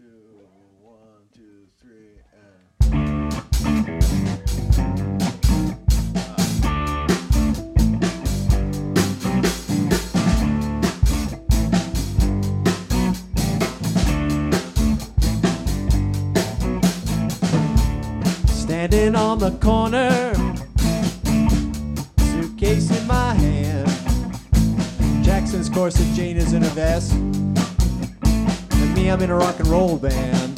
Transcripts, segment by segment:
two, 1, 2, 3, and. Standing on the corner, suitcase in my hand. Jackson's corset, Jane is in a vest, and me, I'm in a rock and roll band.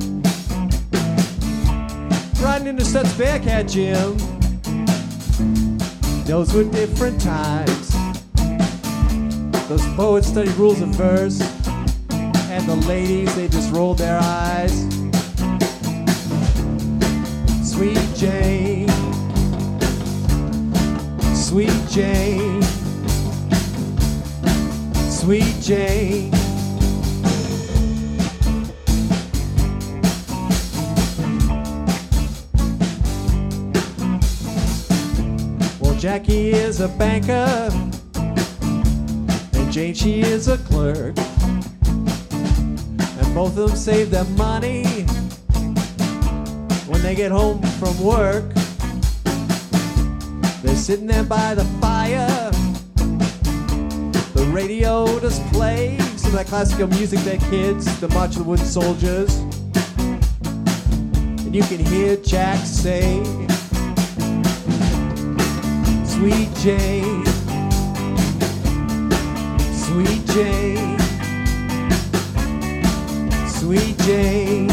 Riding into Stutz Bearcat Gym. Those were different times. Those poets studied rules of verse, and the ladies, they just rolled their eyes. Sweet Jane, Sweet Jane, Sweet Jane. Well, Jackie is a banker, and Jane, she is a clerk, and both of them save their money when they get home from work. They're sitting there by the fire. The radio just plays some of that classical music that kids, the March of the Wooden Soldiers. And you can hear Jack say, Sweet Jane, Sweet Jane, Sweet Jane.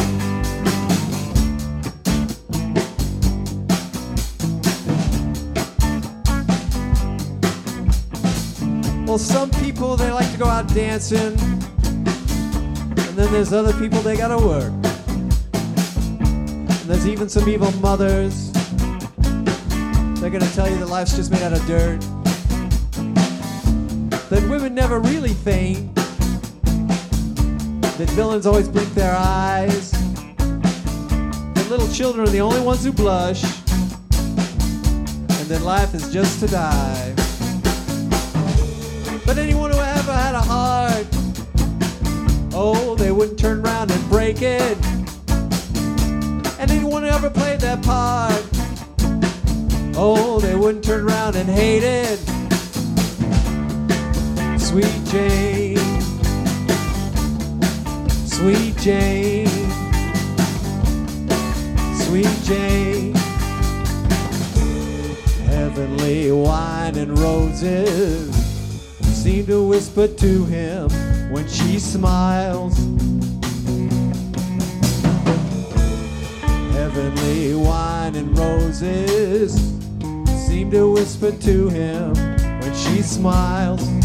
Well, some people, they like to go out dancing, and then there's other people, they gotta work. And there's even some evil mothers, they're gonna tell you that life's just made out of dirt, that women never really faint, that villains always blink their eyes, that little children are the only ones who blush, and that life is just to die. But anyone who ever had a heart, oh, they wouldn't turn around and break it. And anyone who ever played that part, oh, they wouldn't turn around and hate it. Sweet Jane, Sweet Jane, Sweet Jane. Heavenly wine and roses seem to whisper to him when she smiles. Heavenly wine and roses seem to whisper to him when she smiles.